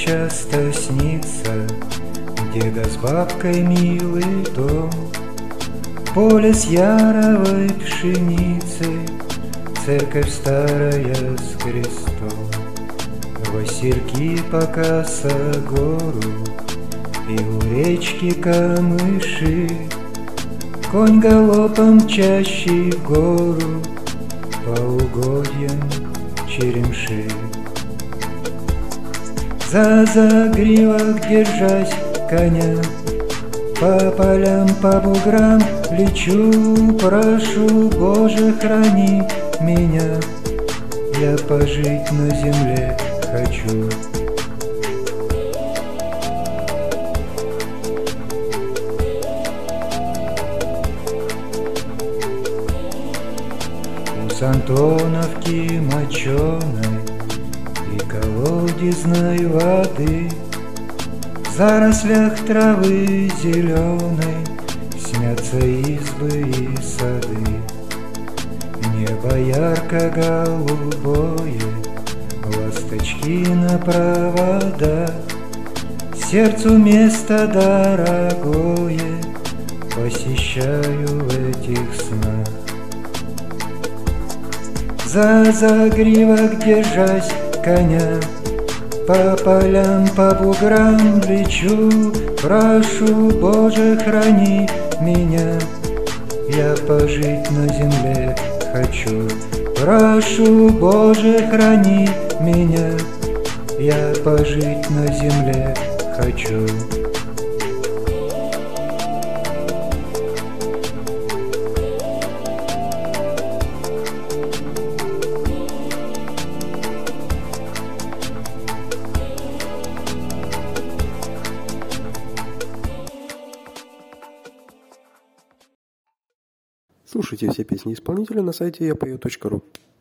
часто снится деда с бабкой милый дом, поле с яровой пшеницей, церковь старая с крестом, васильки по косогору и у речки камыши, конь галопом мчащий в гору по угодьям черемши. За загривок держась коня, по полям, по буграм лечу, прошу, Боже, храни меня, я пожить на земле хочу. У Антоновки моченой и колодезной воды, в зарослях травы зеленой снятся избы и сады. Небо ярко-голубое, ласточки на проводах, сердцу место дорогое посещаю в этих снах. За загривок держась коня, по полям, по буграм лечу, прошу, Боже, храни меня, я пожить на земле хочу. Прошу, Боже, храни меня, я пожить на земле хочу. Слушайте все песни исполнителя на сайте yapою.ru.